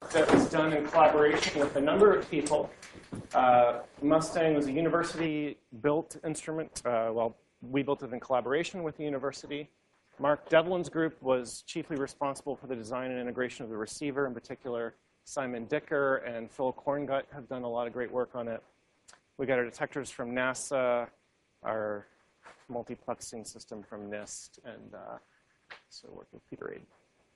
that was done in collaboration with a number of people. Mustang was a university-built instrument. Well, we built it in collaboration with the university. Mark Devlin's group was chiefly responsible for the design and integration of the receiver. In particular, Simon Dicker and Phil Korngut have done a lot of great work on it. We got our detectors from NASA, our multiplexing system from NIST, and so work with Peter Reid.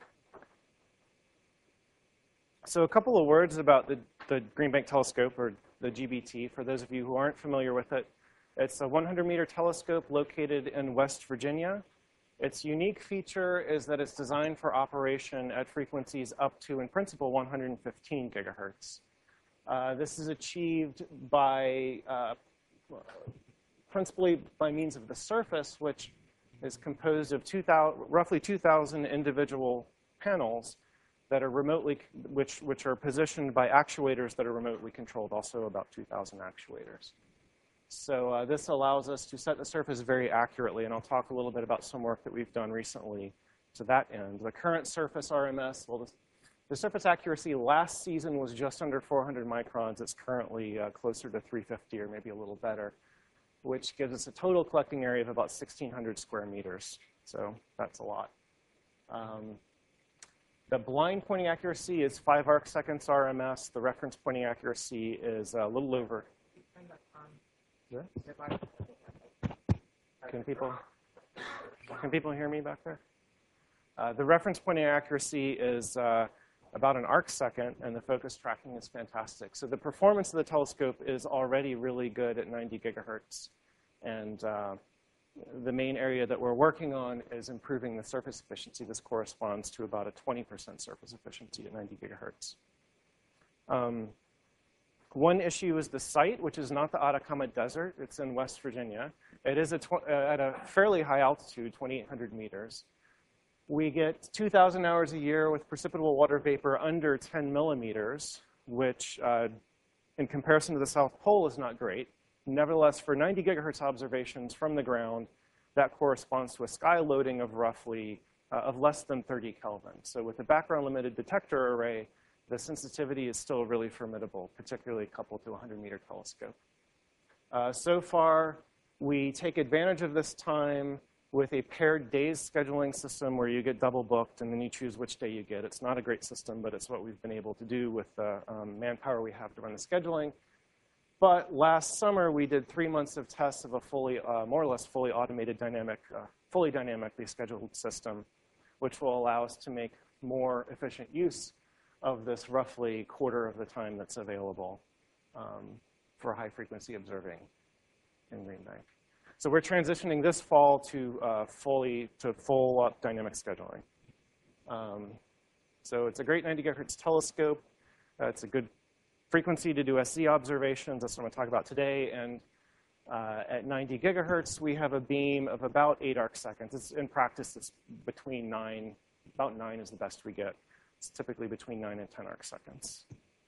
So a couple of words about the Green Bank Telescope, or the GBT, for those of you who aren't familiar with it. It's a 100-meter telescope located in West Virginia. Its unique feature is that it's designed for operation at frequencies up to, in principle, 115 gigahertz. This is achieved by principally by means of the surface, which is composed of roughly 2,000 individual panels that are remotely, which are positioned by actuators that are remotely controlled, also about 2,000 actuators. So this allows us to set the surface very accurately, and I'll talk a little bit about some work that we've done recently to that end. The current surface RMS, well, the surface accuracy last season was just under 400 microns. It's currently closer to 350 or maybe a little better, which gives us a total collecting area of about 1,600 square meters. So that's a lot. The blind pointing accuracy is 5 arc seconds RMS. The reference pointing accuracy is a little over. Can people hear me back there? The reference pointing accuracy is about an arc second, and the focus tracking is fantastic. So the performance of the telescope is already really good at 90 gigahertz. And the main area that we're working on is improving the surface efficiency. This corresponds to about a 20% surface efficiency at 90 gigahertz. One issue is the site, which is not the Atacama Desert. It's in West Virginia. It is at a fairly high altitude, 2,800 meters. We get 2,000 hours a year with precipitable water vapor under 10 millimeters, which in comparison to the South Pole is not great. Nevertheless, for 90 gigahertz observations from the ground, that corresponds to a sky loading of roughly of less than 30 Kelvin. So with the background limited detector array, the sensitivity is still really formidable, particularly coupled to a 100-meter telescope. So far, we take advantage of this time with a paired days scheduling system where you get double booked and then you choose which day you get. It's not a great system, but it's what we've been able to do with the manpower we have to run the scheduling. But last summer, we did 3 months of tests of a fully, more or less fully automated fully dynamically scheduled system, which will allow us to make more efficient use of this roughly quarter of the time that's available for high-frequency observing in Green Bank. So we're transitioning this fall to full dynamic scheduling. So it's a great 90 gigahertz telescope. It's a good frequency to do SZ observations. That's what I'm going to talk about today. And at 90 gigahertz, we have a beam of about 8 arc seconds. In practice, it's between 9, about 9 is the best we get. It's typically between 9 and 10 arc seconds.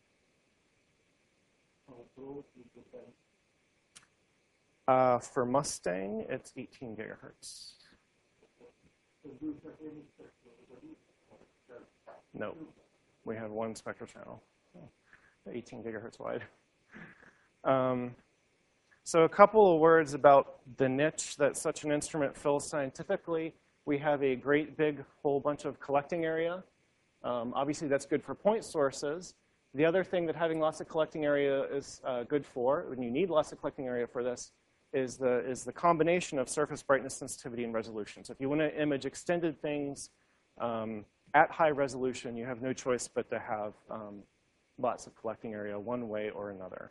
For Mustang, it's 18 gigahertz. No, we have one spectral channel, 18 gigahertz wide. So a couple of words about the niche that such an instrument fills scientifically. We have a great big whole bunch of collecting area. Obviously, that's good for point sources. The other thing that having lots of collecting area is good for, when you need lots of collecting area for this, is the combination of surface brightness, sensitivity, and resolution. So if you want to image extended things at high resolution, you have no choice but to have lots of collecting area one way or another.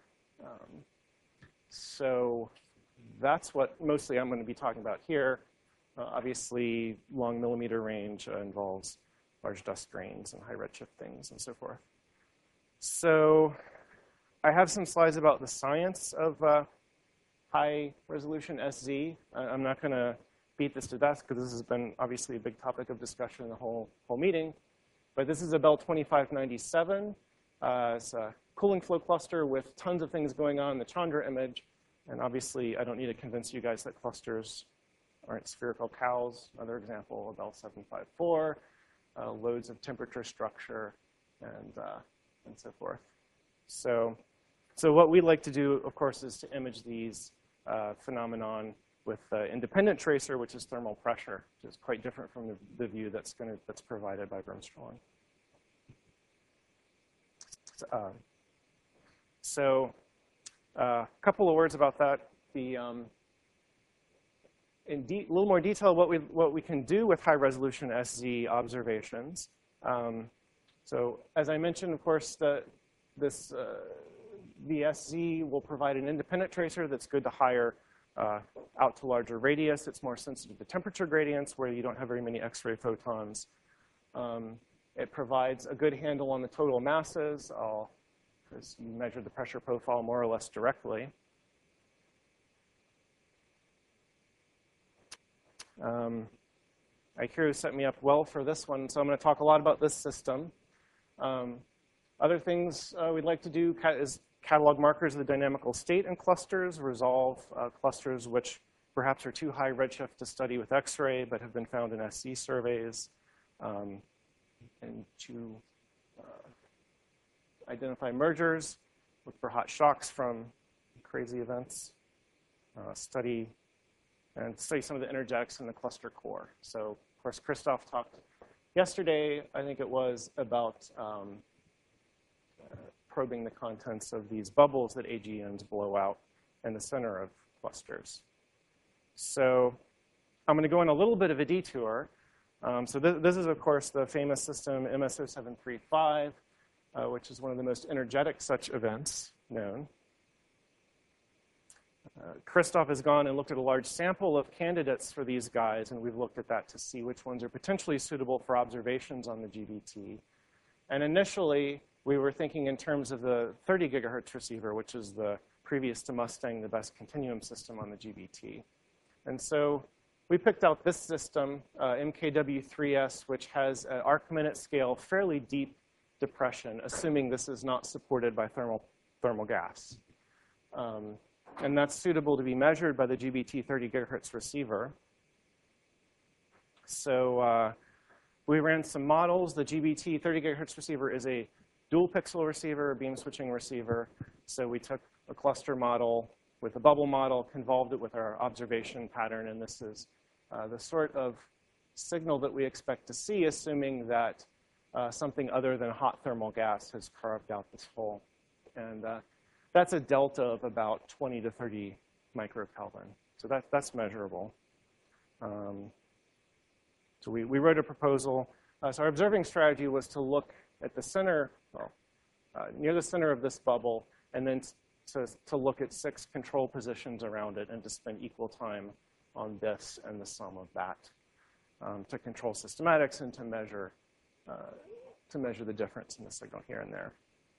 So that's what mostly I'm going to be talking about here. Obviously, long millimeter range involves large dust grains and high redshift things and so forth. So I have some slides about the science of high resolution SZ. I'm not going to beat this to death because this has been obviously a big topic of discussion in the whole meeting. But this is a Bell 2597. It's a cooling flow cluster with tons of things going on in the Chandra image. And obviously, I don't need to convince you guys that clusters aren't spherical cows. Another example, a Bell 754. Loads of temperature, structure, and and so forth. So what we like to do, of course, is to image these phenomenon with independent tracer, which is thermal pressure, which is quite different from the view that's provided by Bremsstrahlung. A couple of words about that. In a little more detail, what we can do with high-resolution SZ observations. So as I mentioned, of course, the SZ will provide an independent tracer that's good to higher out to larger radius. It's more sensitive to temperature gradients where you don't have very many X-ray photons. It provides a good handle on the total masses, because you measure the pressure profile more or less directly. ICURIO set me up well for this one, so I'm going to talk a lot about this system. Other things we'd like to do is catalog markers of the dynamical state in clusters, resolve clusters which perhaps are too high redshift to study with X-ray but have been found in SZ surveys, and to identify mergers, look for hot shocks from crazy events, study some of the energetics in the cluster core. So, of course, Christoph talked yesterday, I think it was, about probing the contents of these bubbles that AGNs blow out in the center of clusters. So I'm going to go on a little bit of a detour. So this is, of course, the famous system MS0735, which is one of the most energetic such events known. Christoph has gone and looked at a large sample of candidates for these guys, and we've looked at that to see which ones are potentially suitable for observations on the GBT. And initially, we were thinking in terms of the 30 gigahertz receiver, which is the previous to Mustang, the best continuum system on the GBT. And so we picked out this system, MKW3S, which has an arc minute scale, fairly deep depression, assuming this is not supported by thermal gas. And that's suitable to be measured by the GBT 30 gigahertz receiver. So we ran some models. The GBT 30 gigahertz receiver is a dual pixel receiver, a beam switching receiver. So we took a cluster model with a bubble model, convolved it with our observation pattern, and this is the sort of signal that we expect to see, assuming that something other than hot thermal gas has carved out this hole. And that's a delta of about 20 to 30 microkelvin. So that's measurable. So we wrote a proposal. So our observing strategy was to look at the center, near the center of this bubble, and then to look at 6 control positions around it and to spend equal time on this and the sum of that to control systematics and to measure the difference in the signal here and there.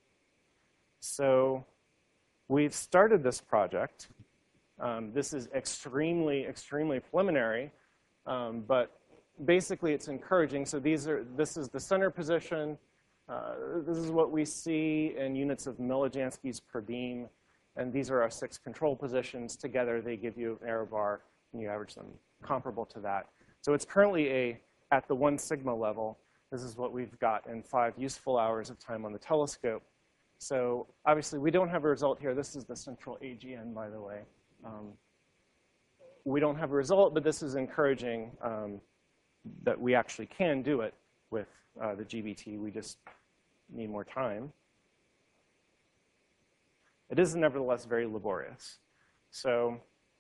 So we've started this project. This is extremely, extremely preliminary, but basically it's encouraging. So this is the center position. This is what we see in units of millijanskis per beam. And these are our 6 control positions. Together, they give you an error bar, and you average them comparable to that. So it's currently at the 1 sigma level. This is what we've got in 5 useful hours of time on the telescope. So obviously, we don't have a result here. This is the central AGN, by the way. We don't have a result, but this is encouraging that we actually can do it with the GBT. We just need more time. It is nevertheless very laborious. So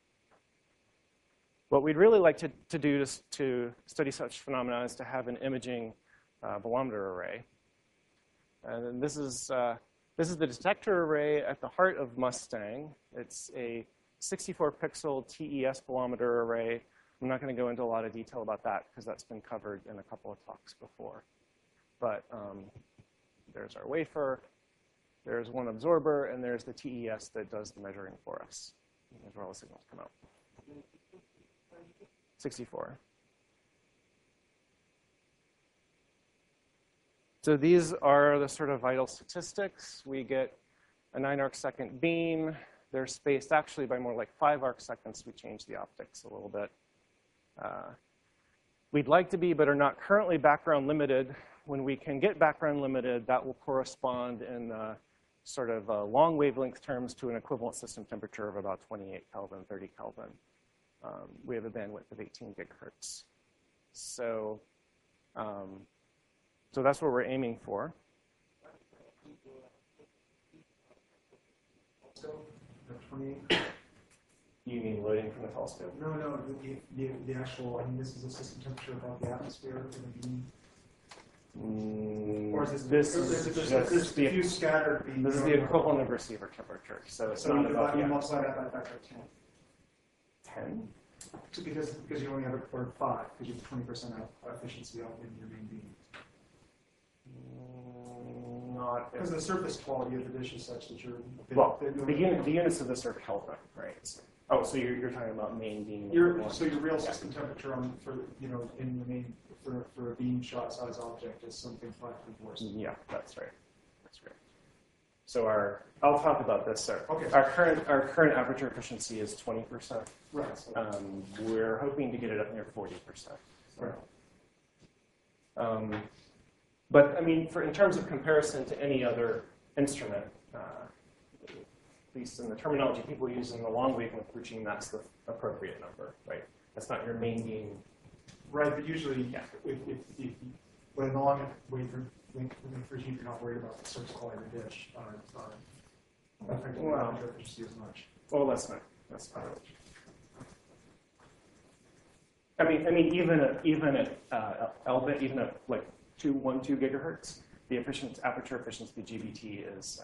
what we'd really like to do to study such phenomena is to have an imaging bolometer array. And this is the detector array at the heart of Mustang. It's a 64-pixel TES bolometer array. I'm not going to go into a lot of detail about that because that's been covered in a couple of talks before. But there's our wafer, there's one absorber, and there's the TES that does the measuring for us. There's where all the signals come out. 64. So these are the sort of vital statistics. We get a 9 arc second beam. They're spaced actually by more like 5 arc seconds. We change the optics a little bit. We'd like to be, but are not currently background limited when we can get background limited, that will correspond in sort of long wavelength terms to an equivalent system temperature of about 28 Kelvin, 30 Kelvin. We have a bandwidth of 18 gigahertz. So, so that's what we're aiming for. You mean loading from the telescope? No, the actual, I mean, this is a system temperature above the atmosphere for the beam. Or is this just diffuse scattered beam? This is the equivalent of receiver temperature. So it's not above you multiply that by a factor of 10. 10? Because you only have it for 5, because you have 20% efficiency out in your main beam. Not because the surface quality of the dish is such that you're... The units of this are Kelvin, right? Oh, so you're talking about main beam. So your real system temperature in the main for a beam shot size object is something 534. Yeah, that's right. That's right. So I'll talk about this, sir. Okay. Our current aperture efficiency is 20%. Right. We're hoping to get it up near 40%. Right. But I mean, in terms of comparison to any other instrument, at least in the terminology people use in the long wavelength regime, that's the appropriate number, right? That's not your main beam. Right, but usually, if when the long wavelength regime, you're not worried about the surface quality of the dish. Affecting the aperture efficiency as much. Well, that's not. I mean, even at L-bit, even at like 2 gigahertz, the aperture efficiency GBT is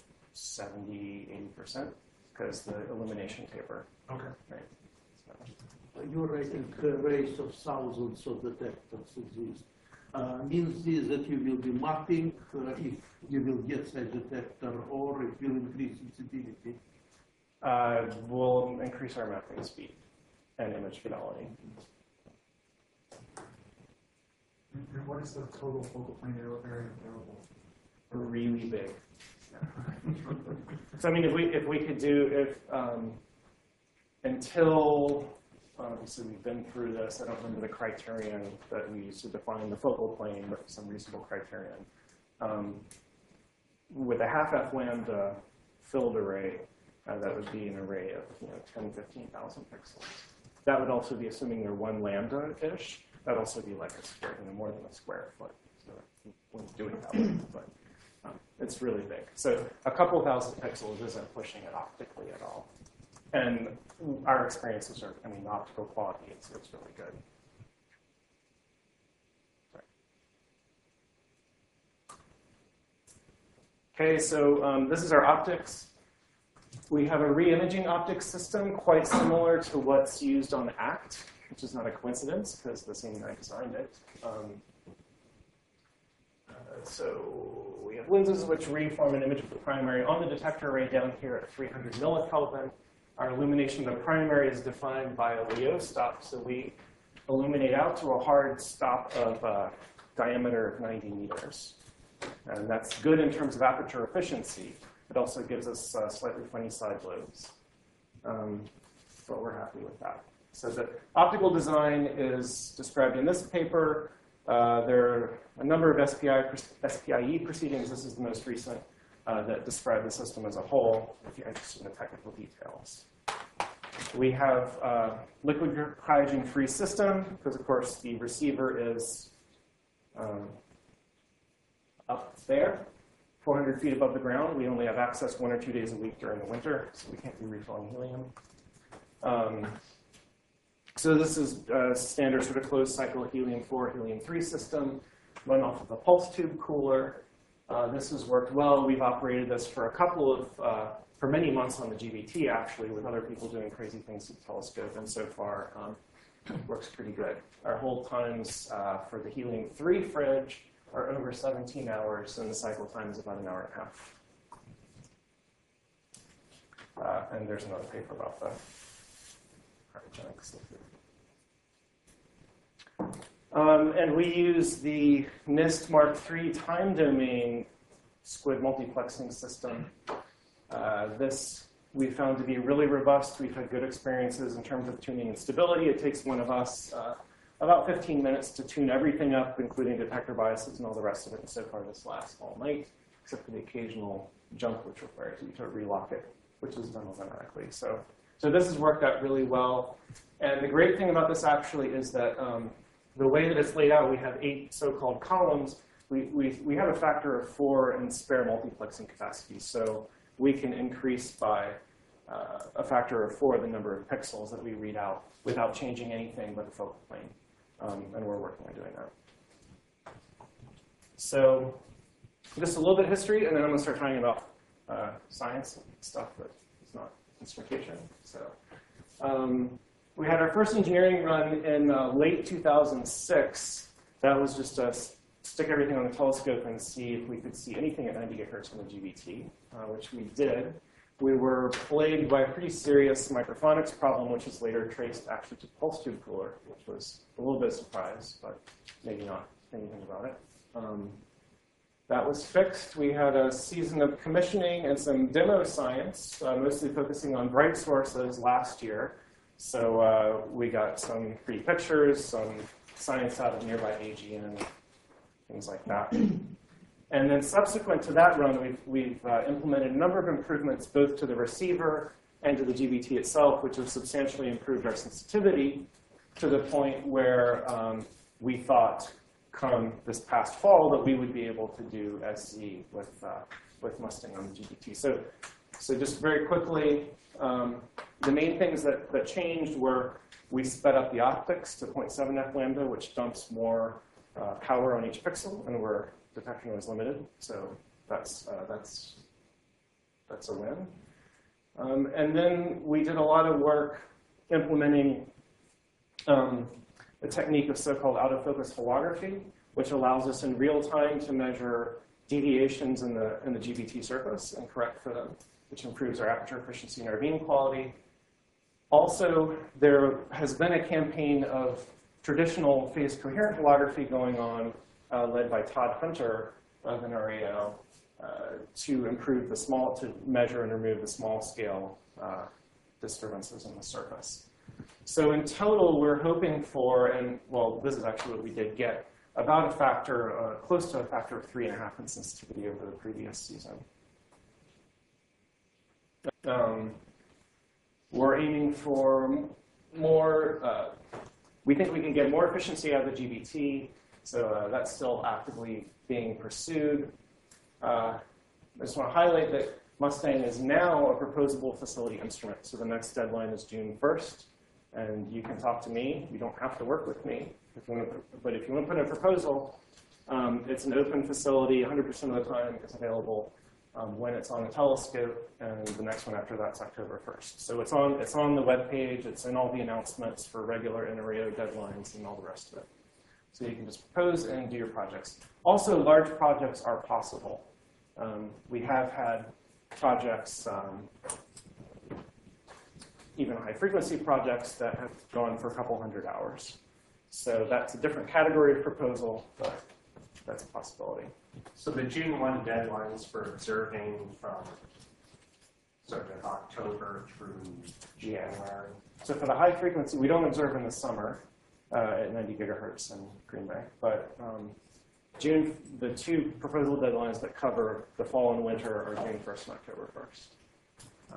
70–80% because the illumination taper. Okay. Right. So. You're writing arrays of thousands of detectors exist. Means this that you will be mapping if you will get such detector, or it will increase sensitivity? We'll increase our mapping speed and image fidelity. And what is the total focal plane area available? Really big. So I mean, if we could do until obviously we've been through this. I don't remember the criterion that we used to define the focal plane, but some reasonable criterion. With a half F lambda filled array, that would be an array of 10, 15,000 pixels. That would also be assuming they're 1 lambda-ish. That'd also be like a square, more than a square foot. So we're doing that one, but it's really big. So a couple thousand pixels isn't pushing it optically at all. And our experiences are, the optical quality, it's really good. Sorry. Okay, so this is our optics. We have a re-imaging optics system quite similar to what's used on ACT, which is not a coincidence because the same guy designed it. So we have lenses which reform an image of the primary on the detector array down here at 300 millikelvin. Our illumination of the primary is defined by a Leo stop, so we illuminate out to a hard stop of diameter of 90 meters. And that's good in terms of aperture efficiency. It also gives us slightly funny side lobes. But we're happy with that. So the optical design is described in this paper. There are a number of SPIE proceedings. This is the most recent that describe the system as a whole, if you're interested in the technical details. We have liquid hydrogen-free system, because of course the receiver is up there, 400 feet above the ground. We only have access 1 or 2 days a week during the winter, so we can't be refilling helium. So this is a standard sort of closed cycle helium-4, helium-3 system, run off of a pulse tube cooler. This has worked well. We've operated this for for many months on the GBT, actually, with other people doing crazy things with the telescope, and so far it works pretty good. Our hold times for the helium-3 fridge are over 17 hours, and the cycle time is about 1.5 hours. And there's another paper about the cryogenics. And we use the NIST Mark III time domain SQUID multiplexing system. This we found to be really robust. We've had good experiences in terms of tuning and stability. It takes one of us about 15 minutes to tune everything up, including detector biases and all the rest of it. And so far, this lasts all night, except for the occasional jump, which requires you to relock it, which is done automatically. So this has worked out really well. And the great thing about this actually is that the way that it's laid out, we have 8 so-called columns. We have a factor of 4 in spare multiplexing capacity. So we can increase by a factor of 4 the number of pixels that we read out without changing anything but the focal plane. And we're working on doing that. So just a little bit of history, and then I'm going to start talking about science and stuff that is not instrumentation. So we had our first engineering run in late 2006. That was just to stick everything on the telescope and see if we could see anything at 90 gigahertz from the GBT, which we did. We were plagued by a pretty serious microphonics problem, which is later traced actually to pulse tube cooler, which was a little bit of a surprise, but maybe not anything about it. That was fixed. We had a season of commissioning and some demo science, mostly focusing on bright sources last year. So we got some pretty pictures, some science out of nearby AGN, things like that. And then subsequent to that run, we've implemented a number of improvements both to the receiver and to the GBT itself, which have substantially improved our sensitivity to the point where we thought come this past fall that we would be able to do SZ with Mustang on the GBT. So just very quickly, the main things that changed were we sped up the optics to 0.7 f lambda, which dumps more power on each pixel, and we're detection was limited, so that's a win. And then we did a lot of work implementing a technique of so-called out-of-focus holography, which allows us in real time to measure deviations in the GBT surface and correct for them, which improves our aperture efficiency and our beam quality. Also, there has been a campaign of traditional phase coherent holography going on, led by Todd Hunter of NRAO, to improve to measure and remove the small scale disturbances in the surface. So in total, we're hoping for, and well, this is actually what we did get, about a factor, close to a factor of 3.5 in sensitivity over the previous season. We're aiming for more, we think we can get more efficiency out of the GBT, so that's still actively being pursued. I just want to highlight that Mustang is now a proposable facility instrument, so the next deadline is June 1st, and you can talk to me. You don't have to work with me, but if you want to put in a proposal, it's an open facility, 100% of the time it's available when it's on a telescope, and the next one after that's October 1st. So it's on the web page, it's in all the announcements for regular NRAO deadlines and all the rest of it. So you can just propose and do your projects. Also, large projects are possible. We have had projects, even high-frequency projects that have gone for a couple hundred hours. So that's a different category of proposal, but that's a possibility. So the June 1 deadlines for observing from sort of October through January. So for the high frequency, we don't observe in the summer at 90 gigahertz in Green Bay, but June, the two proposal deadlines that cover the fall and winter are June 1st and October 1st.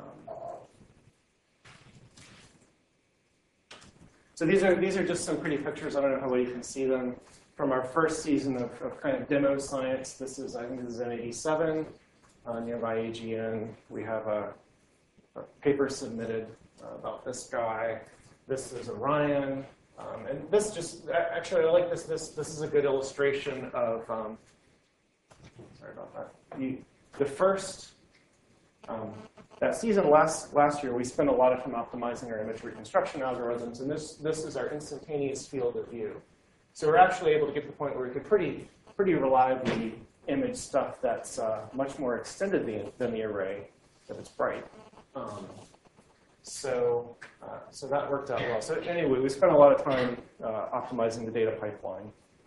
So these are just some pretty pictures. I don't know how well you can see them from our first season of kind of demo science. This is, I think this is M87 nearby AGN. We have a paper submitted about this guy. This is Orion. And this just, actually I like this. This is a good illustration of, sorry about that. The first, that season last year, we spent a lot of time optimizing our image reconstruction algorithms, and this is our instantaneous field of view. So we're actually able to get to the point where we could pretty reliably image stuff that's much more extended than the array if it's bright. So that worked out well. So anyway, we spent a lot of time optimizing the data pipeline.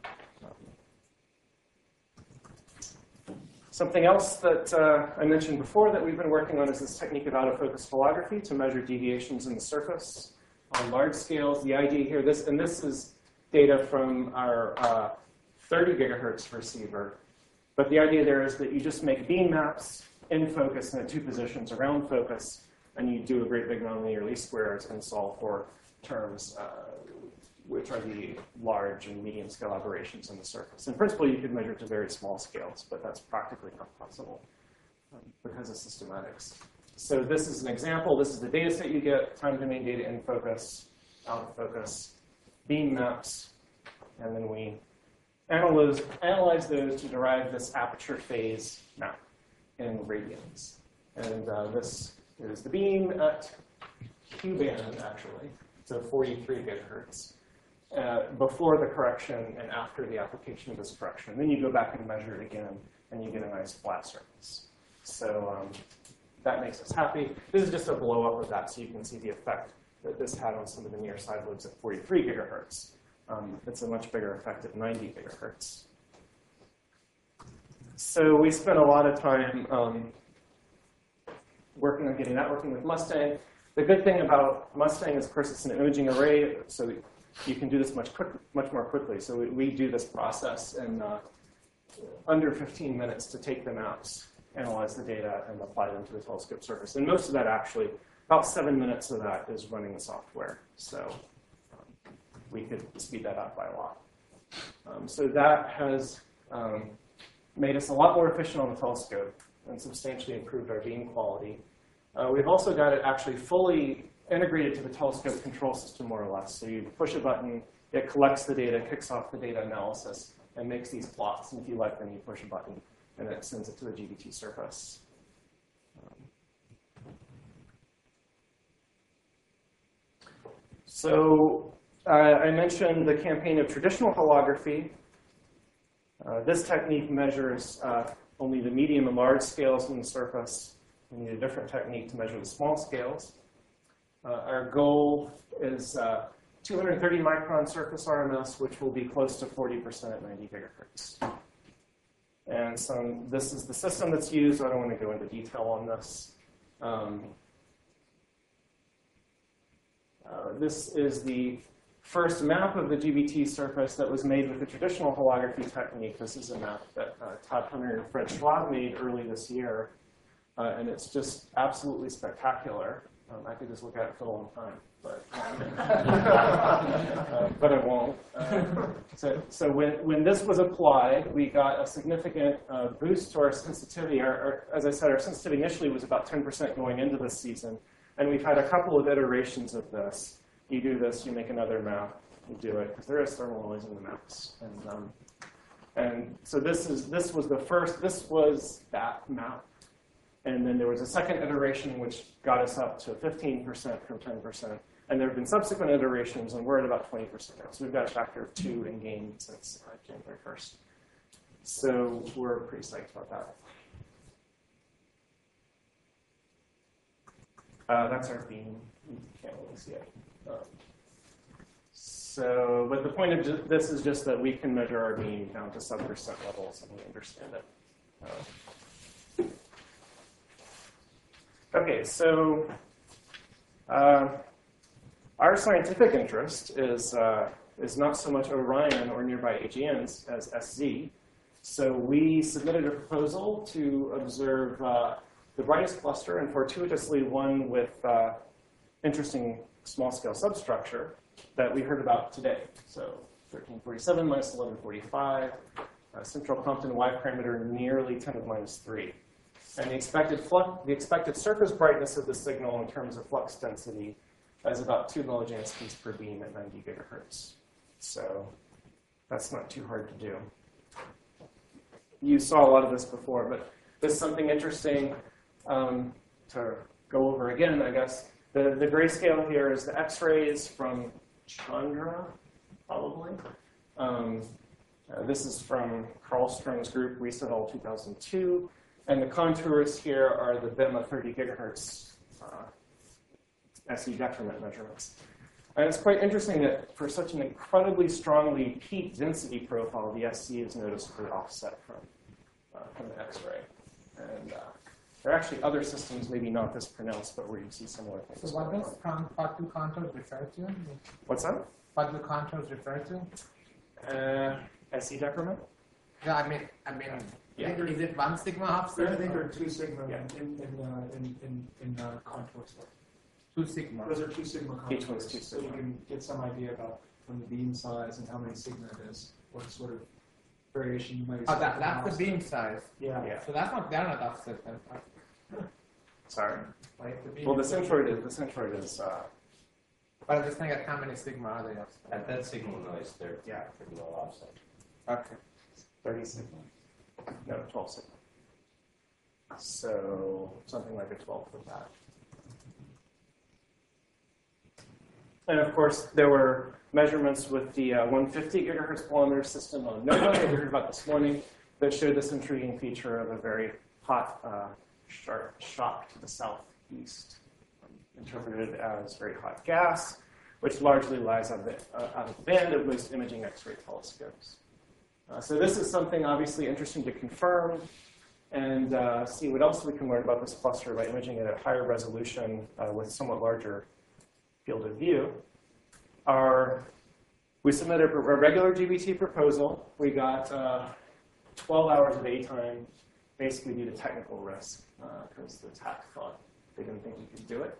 Something else that I mentioned before that we've been working on is this technique of out-of-focus holography to measure deviations in the surface on large scales. The idea here, this is data from our 30 gigahertz receiver. But the idea there is that you just make beam maps in focus and at 2 positions around focus, and you do a great big nonlinear least squares and solve for terms which are the large and medium scale aberrations in the surface. In principle, you could measure to very small scales, but that's practically not possible because of systematics. So this is an example. This is the data set you get, time domain data in focus, out of focus, beam maps, and then we analyze those to derive this aperture phase map in radians. And this is the beam at Q band, actually, so 43 gigahertz, before the correction and after the application of this correction. And then you go back and measure it again, and you get a nice flat surface. So that makes us happy. This is just a blow up of that, so you can see the effect that this had on some of the near side lobes at 43 gigahertz. It's a much bigger effect at 90 gigahertz. So we spent a lot of time working on getting that working with Mustang. The good thing about Mustang is, of course, it's an imaging array, so you can do this much more quickly. So we do this process in under 15 minutes to take the maps, analyze the data, and apply them to the telescope surface. And most of that, actually, about 7 minutes of that is running the software. So we could speed that up by a lot. So that has made us a lot more efficient on the telescope and substantially improved our beam quality. We've also got it actually fully integrated to the telescope control system, more or less. So you push a button, it collects the data, kicks off the data analysis, and makes these plots. And if you like them, you push a button, and it sends it to the GBT surface. So I mentioned the campaign of traditional holography. This technique measures only the medium and large scales in the surface. We need a different technique to measure the small scales. Our goal is 230 micron surface RMS, which will be close to 40% at 90 gigahertz. And so this is the system that's used. I don't want to go into detail on this. This is the first map of the GBT surface that was made with the traditional holography technique. This is a map that Todd Hunter and Fred Schwab made early this year. And it's just absolutely spectacular. I could just look at it for a long time, but I won't. So when this was applied, we got a significant boost to our sensitivity. As I said, our sensitivity initially was about 10% going into this season. And we've had a couple of iterations of this. You do this, you make another map, you do it, because there is thermal noise in the maps. And so this was that map. And then there was a second iteration which got us up to 15% from 10%. And there have been subsequent iterations, and we're at about 20% now. So we've got a factor of 2 in gain since January 1st. So we're pretty psyched about that. That's our beam. You can't really see it. But the point of this is just that we can measure our beam down to sub-percent levels, and we understand it. Okay, so our scientific interest is not so much Orion or nearby AGNs as SZ. So we submitted a proposal to observe the brightest cluster, and fortuitously one with interesting small-scale substructure that we heard about today. So 1347 minus 1145, central Compton Y parameter nearly 10 to the minus 3. And the expected surface brightness of the signal in terms of flux density is about 2 millijansky per beam at 90 gigahertz. So that's not too hard to do. You saw a lot of this before, but this is something interesting to go over again, I guess. The grayscale here is the X-rays from Chandra, probably. This is from Karlstrom's group, Riesedal 2002. And the contours here are the BIMA 30 gigahertz SE decrement measurements. And it's quite interesting that for such an incredibly strongly peak density profile, the SC is noticeably offset from the X-ray. And There are actually other systems, maybe not this pronounced, but where you see similar things. So what does particle contours refer to? What's that? Particle contours refer to? SE decrement? No, I mean, Yeah. is it 1 sigma offset? I think there are 2 sigma Yeah. in contours. 2 sigma. Those are 2 sigma contours. Each one's 2 So you sigma. can get some idea about from the beam size and how many sigma it is, what sort of variation you might Oh, expect. that's the beam size. Yeah. Yeah. So they're not offset then. Sorry. Like the beam. Well, the centroid is But I'm just thinking how many sigma are they offset? At that signal noise, they're pretty well offset. Okay. 30 sigma. No, 12 sigma. So something like a 12th of that. And of course, there were measurements with the 150 gigahertz bolometer system on NOVA that we heard about this morning that showed this intriguing feature of a very hot sharp shock to the southeast, interpreted as very hot gas, which largely lies out of the band of most imaging X-ray telescopes. So this is something obviously interesting to confirm and see what else we can learn about this cluster by imaging it at higher resolution with somewhat larger field of view. We submitted a regular GBT proposal. We got 12 hours of A time, basically due to technical risk, because the TAC thought they didn't think we could do it.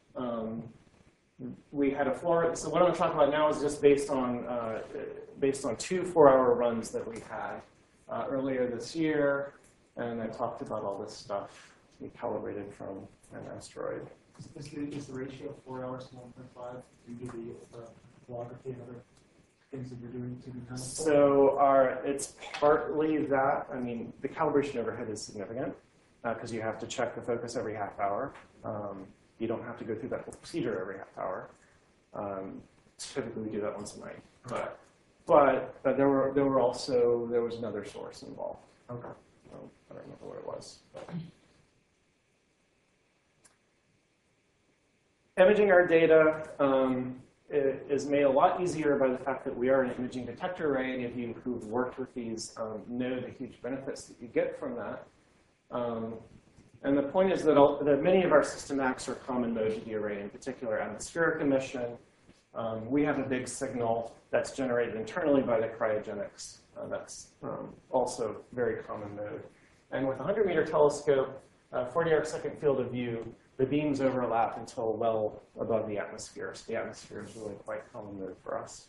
We had a floor. So what I'm going to talk about now is just based on 2 4-hour runs that we had earlier this year, and I talked about all this stuff we calibrated from an asteroid. Is the ratio of 4 hours to 1.5 due to the logography and other things that you're doing to become? So it's partly that. I mean, the calibration overhead is significant because you have to check the focus every half hour. You don't have to go through that whole procedure every half hour. Typically, we do that once a night. But there was another source involved. Okay. I don't remember what it was. But. Imaging our data is made a lot easier by the fact that we are an imaging detector array. Any of you who've worked with these know the huge benefits that you get from that. And the point is that many of our systematics are common mode to the array, in particular atmospheric emission. We have a big signal that's generated internally by the cryogenics. That's also very common mode. And with a 100-meter telescope, 40 arc-second field of view, the beams overlap until well above the atmosphere. So the atmosphere is really quite common mode for us.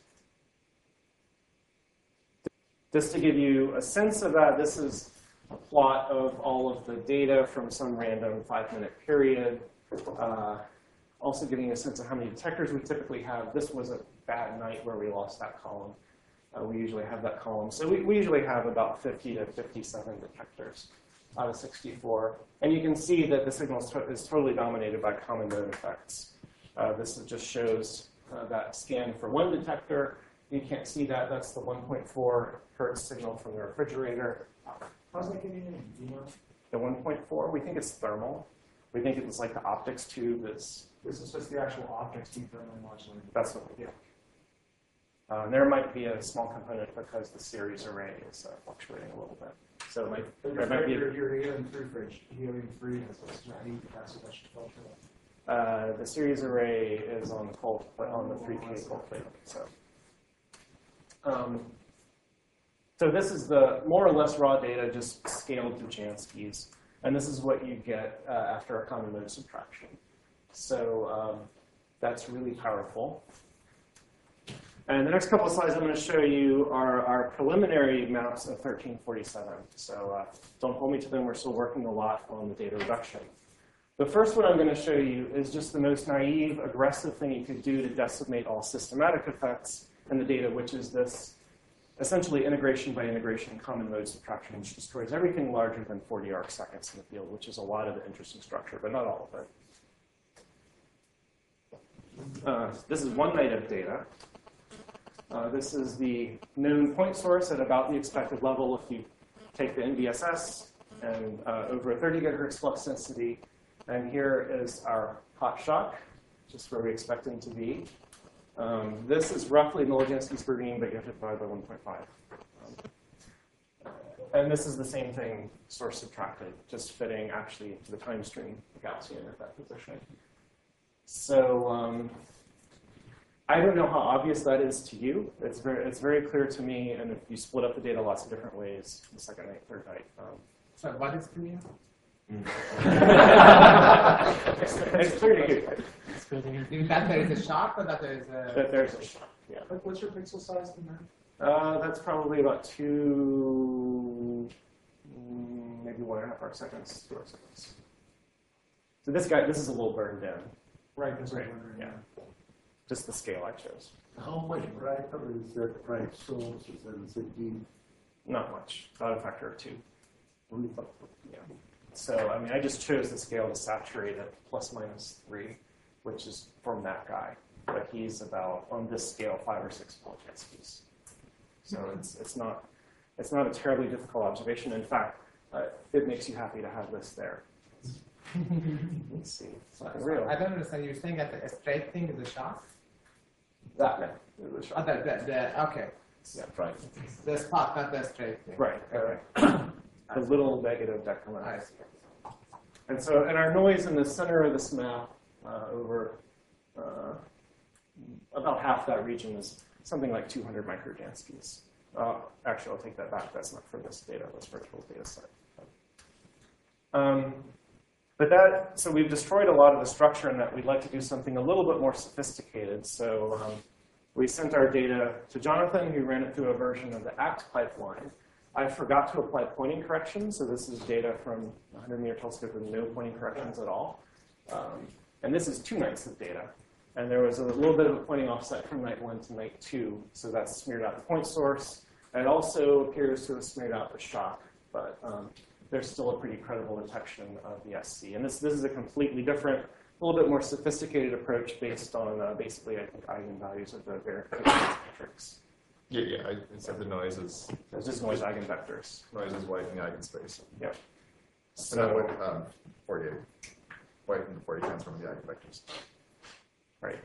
Just to give you a sense of that, this is a plot of all of the data from some random 5-minute period. Also giving a sense of how many detectors we typically have. This was a bad night where we lost that column. We usually have that column. So we usually have about 50 to 57 detectors out of 64. And you can see that the signal is totally dominated by common mode effects. This just shows that scan for one detector. You can't see that. That's the 1.4 hertz signal from the refrigerator. How's that getting in? Do you know? The 1.4, we think it's thermal. We think it was like the optics tube This is just the actual optics being thermally modulated. That's what we do. There might be a small component because the series array is fluctuating a little bit. So there might be your helium-3 fridge. Helium-3 has a certain capacity that should filter. the series array is on the 3K cold plate. So this is the more or less raw data just scaled to Jansky's. And this is what you get after a common mode subtraction. So that's really powerful. And the next couple of slides I'm going to show you are our preliminary maps of 1347. So don't hold me to them. We're still working a lot on the data reduction. The first one I'm going to show you is just the most naive, aggressive thing you could do to decimate all systematic effects in the data, which is this essentially integration by integration common mode subtraction, which destroys everything larger than 40 arc seconds in the field, which is a lot of the interesting structure, but not all of it. This is one night of data. This is the known point source at about the expected level if you take the NVSS and over a 30 gigahertz flux density. And here is our hot shock, just where we expect them to be. This is roughly Nolijansky's per beam, but you have to divide by 1.5. And this is the same thing, source subtracted, just fitting actually to the time stream Gaussian at that position. So I don't know how obvious that is to you. It's very clear to me, and if you split up the data lots of different ways, the second night, third night. So what is to you? It's clear to you. That there is a shock or that there is a... That there's a shock, yeah. What's your pixel size in there? That's probably about 2, maybe 1.5 arc seconds, 2 arc seconds. So this is a little burned in. Right, that's Right, what I'm wondering. yeah. Just the scale I chose. How much brighter is that bright source than the dim? Not much, about a factor of 2. Only factor. Yeah. So, I mean, I just chose the scale to saturate at ±3, which is from that guy. But he's about, on this scale, 5 or 6 Polchanskis. So it's not a terribly difficult observation. In fact, it makes you happy to have this there. Let's see. It's not real. I don't understand. You're saying that a straight thing is a shock? That man. It was Oh, okay. Yeah, right. The spot, not the straight thing. Right. The little negative decrement. I see. And so, and our noise in the center of this map, over about half that region, is something like 200 microjanskis. Actually, I'll take that back. That's not for this data. That's for a total data set. So we've destroyed a lot of the structure in that we'd like to do something a little bit more sophisticated. So we sent our data to Jonathan, who ran it through a version of the ACT pipeline. I forgot to apply pointing corrections, so this is data from a 100-meter telescope with no pointing corrections at all. And this is 2 nights of data. And there was a little bit of a pointing offset from night 1 to night 2, so that smeared out the point source. And it also appears to have smeared out the shock, but there's still a pretty credible detection of the SC. And this is a completely different, a little bit more sophisticated approach based on basically, I think, eigenvalues of the verification matrix. Yeah, I said the noise is So it's just noise eigenvectors. white in the eigenspace. Yep. So not with Fourier. White and Fourier transform the eigenvectors. Right.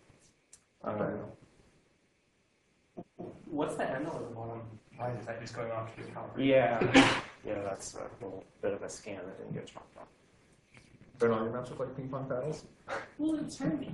What's the handle at the bottom? Is that just going off to the calibrate? Yeah, that's a little bit of a scan that didn't get chopped off. Don't all your maps look like ping pong paddles? Well, it's handy.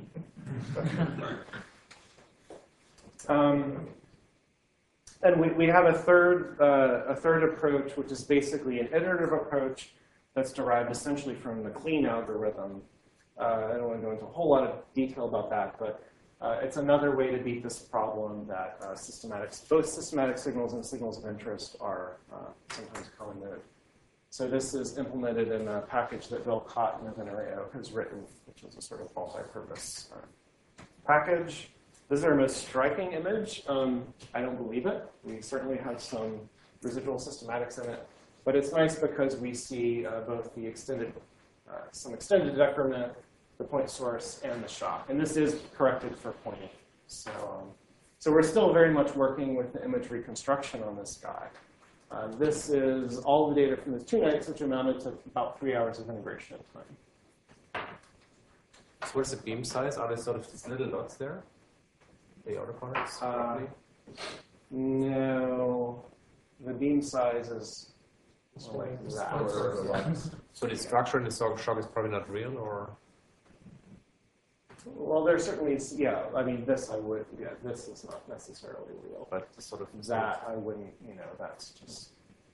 And we have a third approach, which is basically an iterative approach that's derived essentially from the clean algorithm. I don't want to go into a whole lot of detail about that, but it's another way to beat this problem that both systematic signals and signals of interest are sometimes common mode. So this is implemented in a package that Bill Cotton of NRAO has written, which is a sort of multi-purpose package. This is our most striking image. I don't believe it. We certainly have some residual systematics in it. But it's nice because we see both the some extended decrement, the point source, and the shock. And this is corrected for pointing. So we're still very much working with the image reconstruction on this guy. This is all the data from the 2 nights, which amounted to about 3 hours of integration of time. So what's the beam size? Are there sort of these little dots there? The outer parts? roughly? No, the beam size is like that. So the structure in the shock is probably not real, or? Well, there's certainly, yeah, I mean, this is not necessarily real. But the sort of That, I wouldn't, that's just,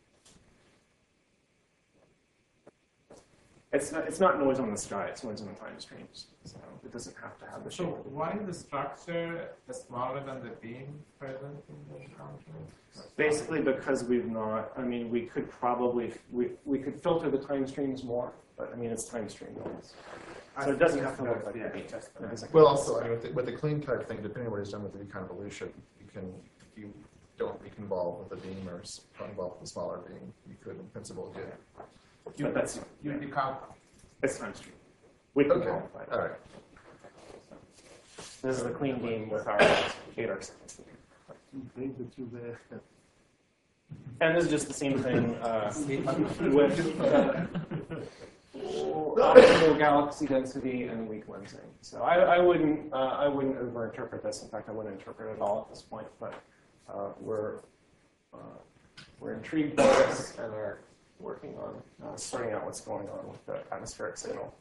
it's not noise on the sky, it's noise on the time streams. So it doesn't have to have the So shape. why is the structure smaller than the beam present in the counter? Basically because we've not, I mean, we could probably, we could filter the time streams more, but I mean, it's time stream noise. So it doesn't have to look like the beam. It doesn't- Well, also, I mean, with the clean type thing, depending on what is done with the reconvolution, you don't reconvolve with the beam or convolve with the smaller beam, you could in principle get. But that's, You count. it's time stream. We can Okay, qualify that. all right. This is the clean beam with our 8 arc seconds. Bring the 2 there. And this is just the same thing with optimal galaxy density and weak lensing. So I wouldn't overinterpret this. In fact, I wouldn't interpret it at all at this point. But we're we're intrigued by this and are working on sorting out what's going on with the atmospheric signal.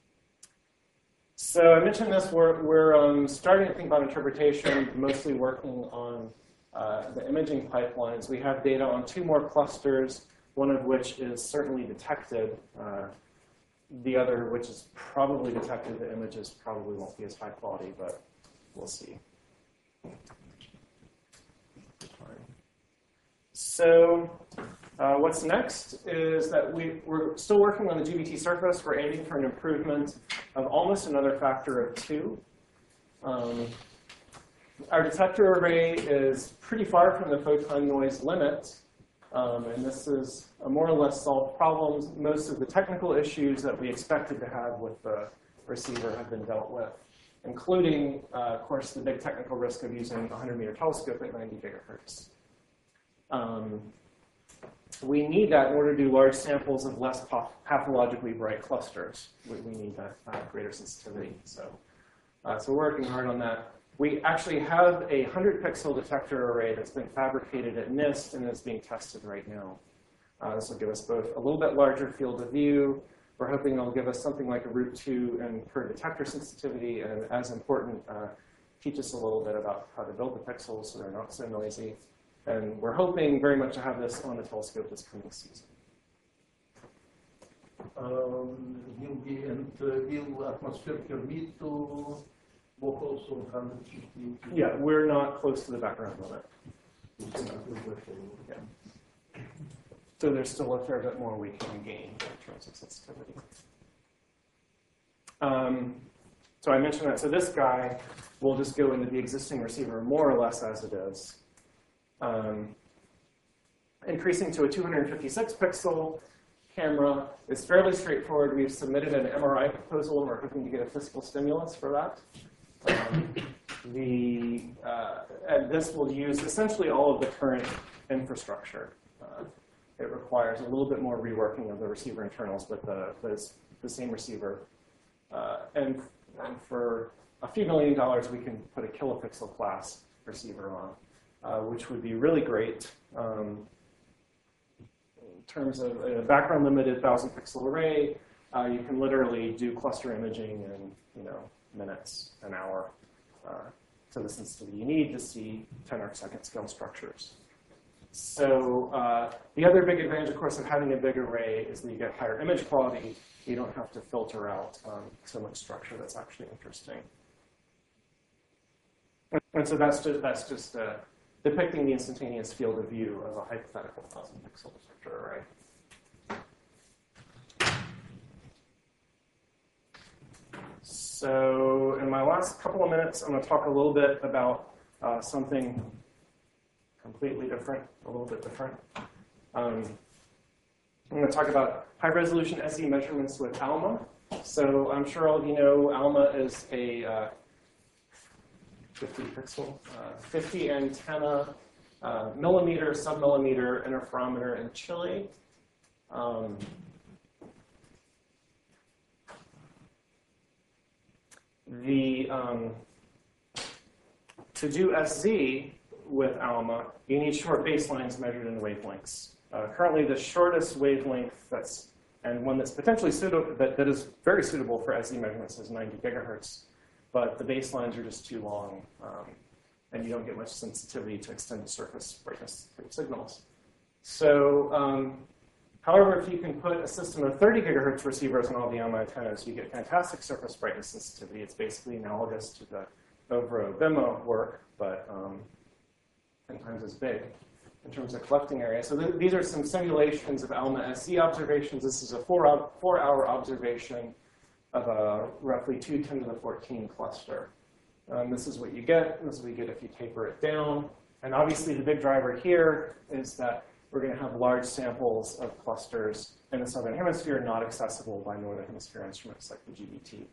So I mentioned this, we're starting to think about interpretation, mostly working on the imaging pipelines. We have data on 2 more clusters, one of which is certainly detected. The other, which is probably detected, the images probably won't be as high quality, but we'll see. So what's next is that we're still working on the GBT surface. We're aiming for an improvement of almost another factor of 2. Our detector array is pretty far from the photon noise limit, and this is a more or less solved problem. Most of the technical issues that we expected to have with the receiver have been dealt with, including, of course, the big technical risk of using a 100-meter telescope at 90 gigahertz. We need that in order to do large samples of less pathologically bright clusters. We need that greater sensitivity. So we're working hard on that. We actually have a 100-pixel detector array that's been fabricated at NIST and is being tested right now. This will give us both a little bit larger field of view. We're hoping it'll give us something like a root 2 and per detector sensitivity, and as important, teach us a little bit about how to build the pixels so they're not so noisy. And we're hoping very much to have this on the telescope this coming season. Will atmosphere permit to walk also 150? Yeah, we're not close to the background limit. Yeah. So there's still a fair bit more we can gain in terms of sensitivity. So I mentioned that. So this guy will just go into the existing receiver more or less as it is. Increasing to a 256-pixel camera is fairly straightforward. We've submitted an MRI proposal, and we're hoping to get a fiscal stimulus for that. And this will use essentially all of the current infrastructure. It requires a little bit more reworking of the receiver internals, but the same receiver. And for a few $1 million, we can put a kilopixel class receiver on, which would be really great. In terms of a background limited 1,000-pixel array, you can literally do cluster imaging in minutes, an hour, to the sensitivity you need to see 10 arcsecond scale structures. So the other big advantage, of course, of having a big array is that you get higher image quality. You don't have to filter out so much structure that's actually interesting. And so that's just depicting the instantaneous field of view of a hypothetical 1,000-pixel detector array. So in my last couple of minutes, I'm going to talk a little bit about something completely different, a little bit different. I'm going to talk about high-resolution SE measurements with ALMA. So I'm sure all of you know ALMA is a 50-pixel, 50 antenna, millimeter, sub-millimeter interferometer in Chile. To do SZ with ALMA, you need short baselines measured in wavelengths. Currently, the shortest wavelength and one that's potentially suitable, that is very suitable for SZ measurements is 90 gigahertz, but the baselines are just too long, and you don't get much sensitivity to extended surface brightness signals. So, however, if you can put a system of 30 gigahertz receivers on all the ALMA antennas, you get fantastic surface brightness sensitivity. It's basically analogous to the OVRO BIMO work, but 10 times as big in terms of collecting area. So these are some simulations of ALMA SZ observations. This is a 4-hour observation of a roughly 2 10 to the 14 cluster. This is what you get. This is what you get if you taper it down. And obviously, the big driver here is that we're going to have large samples of clusters in the southern hemisphere not accessible by northern hemisphere instruments like the GBT.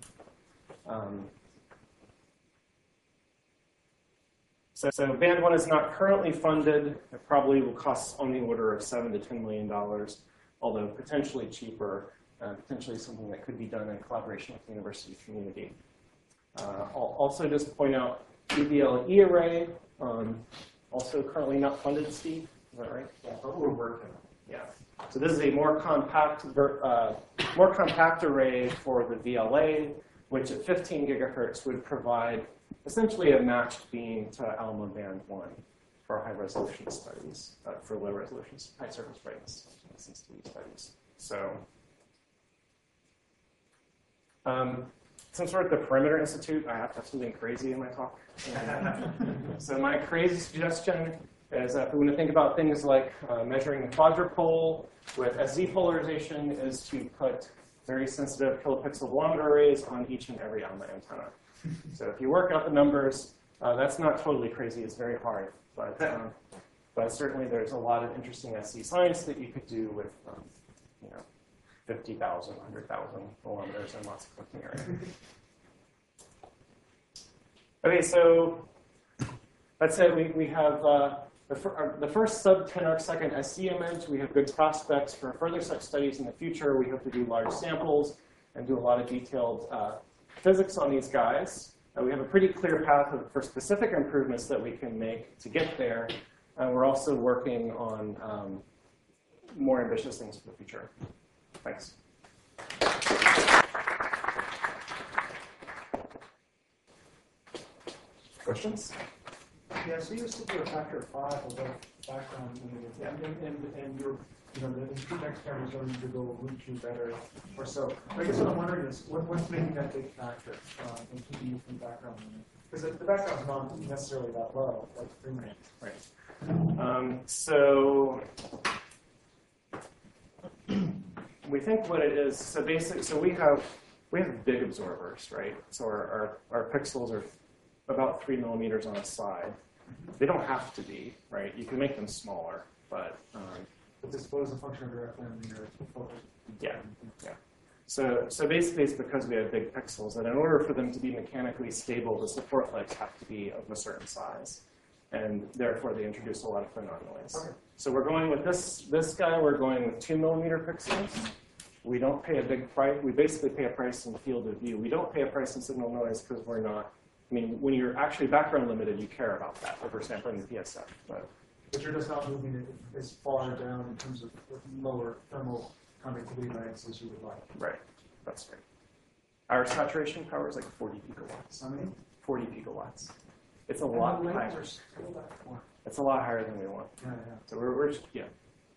So Band 1 is not currently funded. It probably will cost on the order of $7 to $10 million, although potentially cheaper, potentially something that could be done in collaboration with the university community. I'll also just point out EBL-E array, also currently not funded, Steve. Is that right? Yeah, but we're working. Yeah. So this is a more compact array for the VLA, which at 15 gigahertz would provide essentially a matched beam to ALMA band 1 for high-resolution studies, for low-resolution, high-surface brightness sensitivity studies. So since we're at the Perimeter Institute, I have to have something crazy in my talk. So my crazy suggestion is if we want to think about things like measuring the quadrupole with SZ polarization is to put very sensitive kilopixel Wanda arrays on each and every ALMA antenna. So if you work out the numbers, that's not totally crazy. It's very hard. But certainly there's a lot of interesting SC science that you could do with 50,000, 100,000 kilometers and lots of clicking area. Okay, so that's it. We have the first sub-10 arcsecond SC image. We have good prospects for further such studies in the future. We hope to do large samples and do a lot of detailed physics on these guys. We have a pretty clear path for specific improvements that we can make to get there. We're also working on more ambitious things for the future. Thanks. Questions? Yeah, so you still do a factor of 5 of the background and your, the next cameras are going to go root you better or so. I guess what I'm wondering is, what's making that big factor in keeping you from background limit? Because the background's not necessarily that low, like premium. Right. So we think what it is. So basically, we have big absorbers, right? So our pixels are about 3 millimeters on a side. They don't have to be, right? You can make them smaller, but this was a function of direct linear focus. Yeah. So basically, it's because we have big pixels, and in order for them to be mechanically stable, the support legs have to be of a certain size, and therefore they introduce a lot of phonon noise. Okay. So we're going with this guy. We're going with 2 millimeter pixels. We don't pay a big price. We basically pay a price in the field of view. We don't pay a price in signal noise because we're not. I mean, when you're actually background limited, you care about that over sampling the PSF. But you're just not moving it as far down in terms of lower thermal conductivity bands as you would like. Right. That's right. Our saturation power is like 40 gigawatts. How many? 40 gigawatts. It's a lot higher. It's a lot higher than we want. Yeah. So we're just, yeah.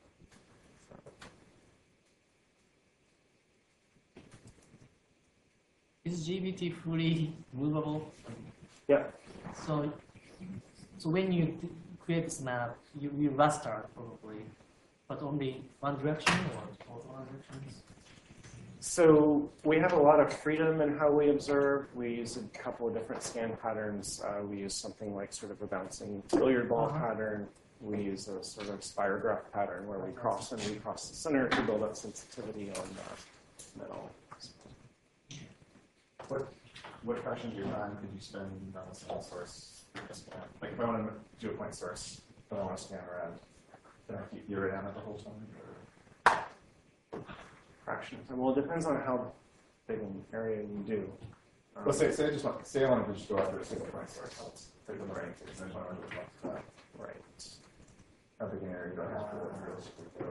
Is GBT fully movable? Yeah. So when you create this map, you raster probably, but only one direction or all directions? So we have a lot of freedom in how we observe. We use a couple of different scan patterns. We use something like sort of a bouncing billiard ball pattern. We use a sort of spirograph pattern where we cross and recross the center to build up sensitivity on the metal. What fraction of your time could you spend on a single source scan? Like if I want to do a point source, but I want to scan around, then I keep the array on it the whole time? Or? Fractions. Well, it depends on how big an area you do. Well, say I wanted to just go after a single point source. Let's take the range, and then I want to do that. Right. How big an area do I have to go?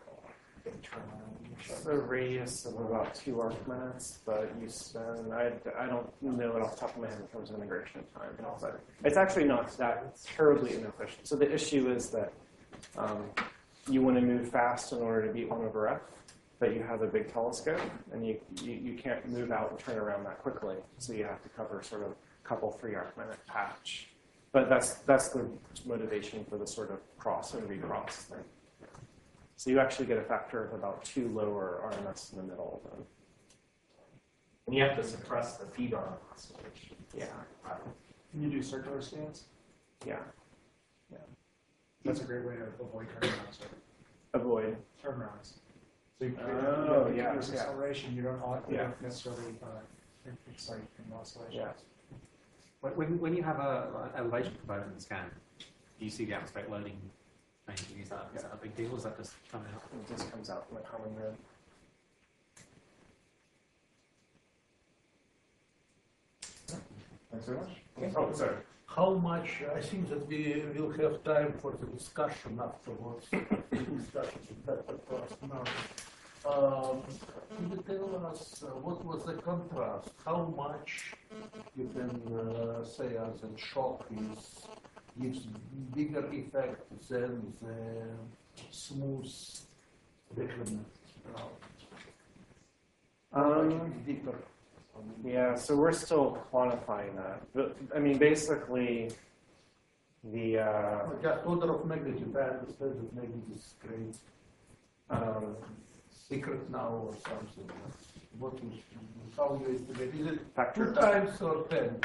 The radius of about 2 arc minutes, but you spend, I don't know it off the top of my head in terms of integration time. But it's actually not that terribly inefficient. So the issue is that you want to move fast in order to beat 1 over f, but you have a big telescope, and you can't move out and turn around that quickly. So you have to cover sort of a couple 3 arc minute patch. But that's the motivation for the sort of cross and recross thing. So you actually get a factor of about 2 lower RMS in the middle. And you have to suppress the feed-on oscillation. Yeah. Can you do circular scans? Yeah. That's a great way to avoid turnarounds. Avoid. Turnarounds. So you create acceleration. You don't necessarily excite an oscillation. Yeah. When you have a elevation provider in the scan, do you see the atmospheric loading changing? Is that a big deal? Or is that just coming out? It just comes out in the common mode. Thanks very much. Oh, sorry. how much, I think that we will have time for the discussion afterwards. Discussion is better for us now. Can you tell us what was the contrast? How much you can say as a shock gives bigger effect than the smooth decrement? Deeper. Yeah, so we're still quantifying that. But, I mean, basically, the Just order of magnitude. I understand that maybe this is great. Secret now or something. What is, how you estimate? Is it factor 2 times or 10?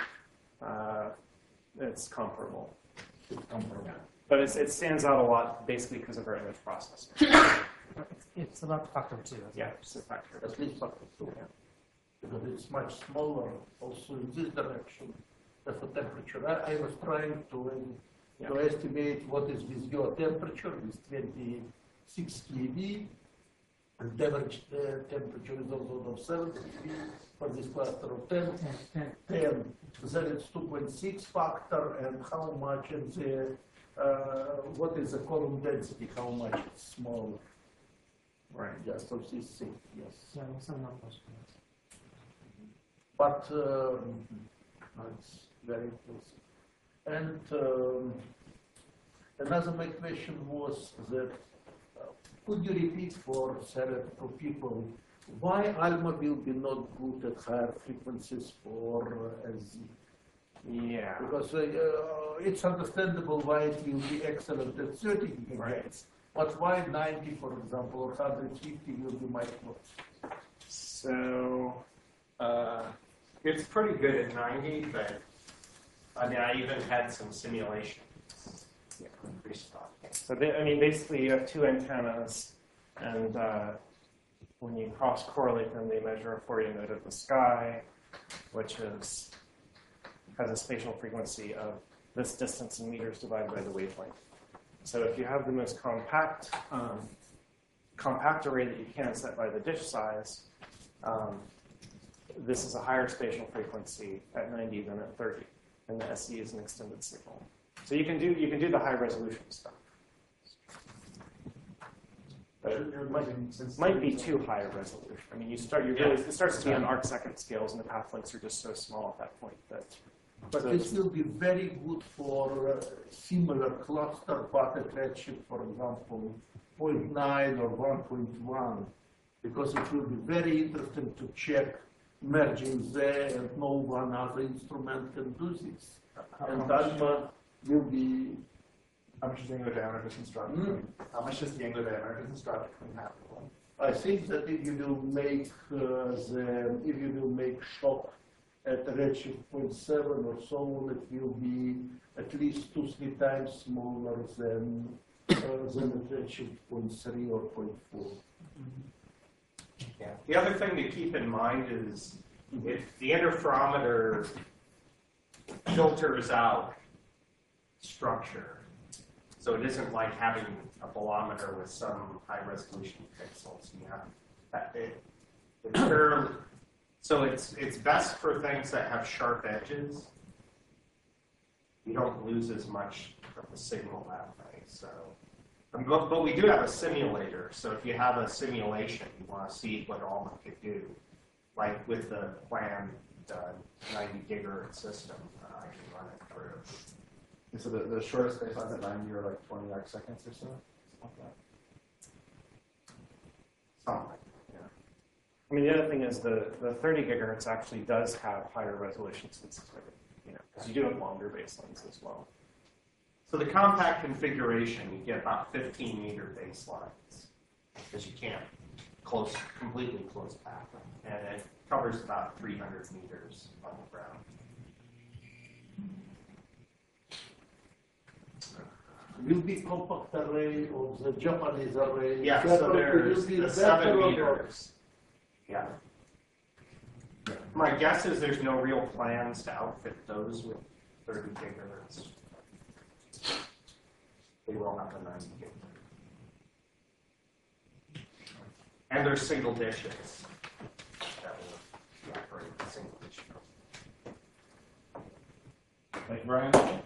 it's comparable. It's comparable. But it stands out a lot basically because of our image processing. It's about factor 2. Yeah, it's a factor. At least factor 2. Because it's much smaller also in this direction as the temperature. I was trying to estimate what is with your temperature, with 26 keV, and the average temperature is also of 7 keV for this cluster of 10. 10. Then it's 2.6 factor, and how much in the, what is the column density, how much it's small. Right. Just of this thing, yes. So, some numbers. But it's very impressive. And another my question was that could you repeat for people why ALMA will be not good at higher frequencies for SZ? Yeah. Because it's understandable why it will be excellent at 30 gigahertz, Right. but why 90, for example, or 150 will be much worse? So, It's pretty good at 90, but I mean, I even had some simulations. Yeah. Pretty spot. so I mean, basically you have two antennas, and when you cross-correlate them, they measure a Fourier node of the sky, which has a spatial frequency of this distance in meters divided by the wavelength. So if you have the most compact array that you can set by the dish size, this is a higher spatial frequency at 90 than at 30, and the SE is an extended signal. So you can do the high resolution stuff. But it might be too high a resolution. I mean, it starts to be on arc-second scales, and the path lengths are just so small at that point that. But So this will be very good for similar cluster packet redshift, for example, 0.9 or 1.1, because it will be very interesting to check merging there, and no one other instrument can do this. And ALMA will be. How much is the angular diameter construct? How much is the angular diameter construct compatible? I think that if you will make shock at redshift 0.7 or so on, it will be at least 2-3 times smaller than at redshift 0.3 or 0.4. Yeah. The other thing to keep in mind is if the interferometer filters out structure, so it isn't like having a bolometer with some high resolution pixels. So it's best for things that have sharp edges. You don't lose as much of the signal that way. So, but we do have a simulator. So if you have a simulation, you want to see what ALMA could do, like with the planned 90 gigahertz system, I can run it through. And so the shortest baselines at 90 are like 20 arc seconds or so? Something like that. Something. I mean, the other thing is the 30 gigahertz actually does have higher resolution sensitivity, because you do have longer baselines as well. So the compact configuration, you get about 15 meter baselines, because you can't completely close path them, and it covers about 300 meters on the ground. Will be compact array of the Japanese array. Yeah, That so will there's be the better 7 or not? meters. Yeah. My guess is there's no real plans to outfit those with 30 gigahertz. They will have the 90 gigahertz. And there's single dishes that will operate the single dish. Thank Brian?